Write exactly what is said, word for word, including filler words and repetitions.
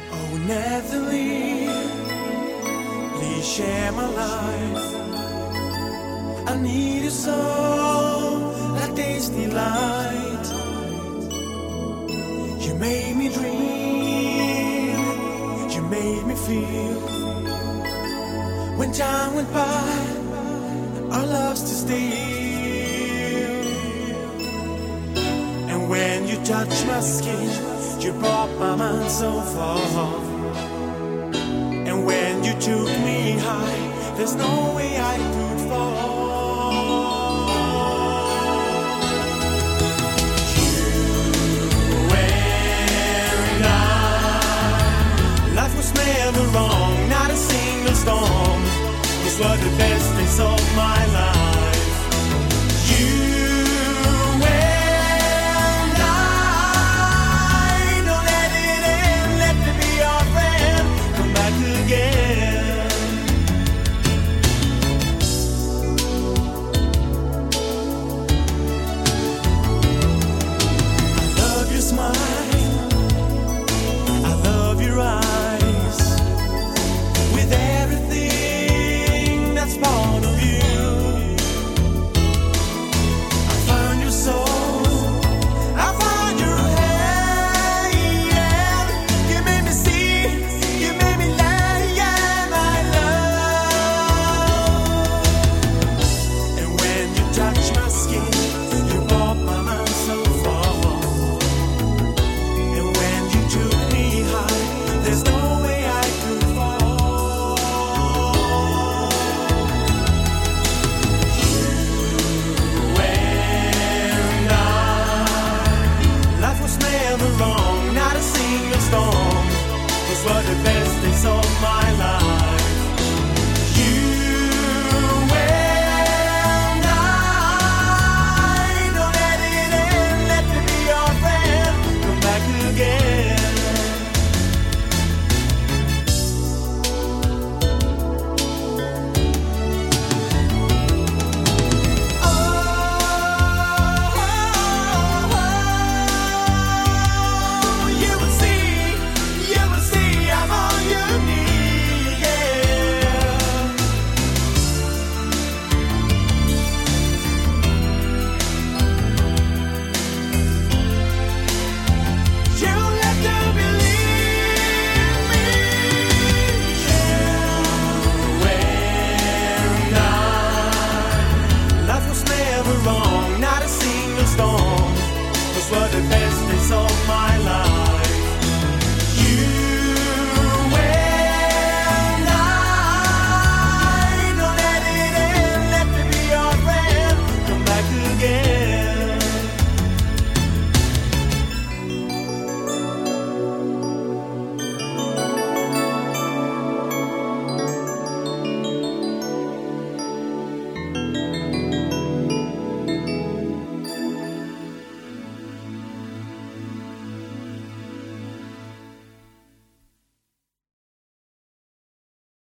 Oh, Natalie, please share my life. I need you so, that tasty light. You made me dream, you made me feel. When time went by, our love still still. And when you touched my skin, you brought my mind so far. And when you took me high, there's no way I could fall. You and I, life was never wrong, not a single storm. Those were the best days of my life. You were the best days of my life. You and I, don't let it end. Let me be your friend. Come back again. Were the best days of my life.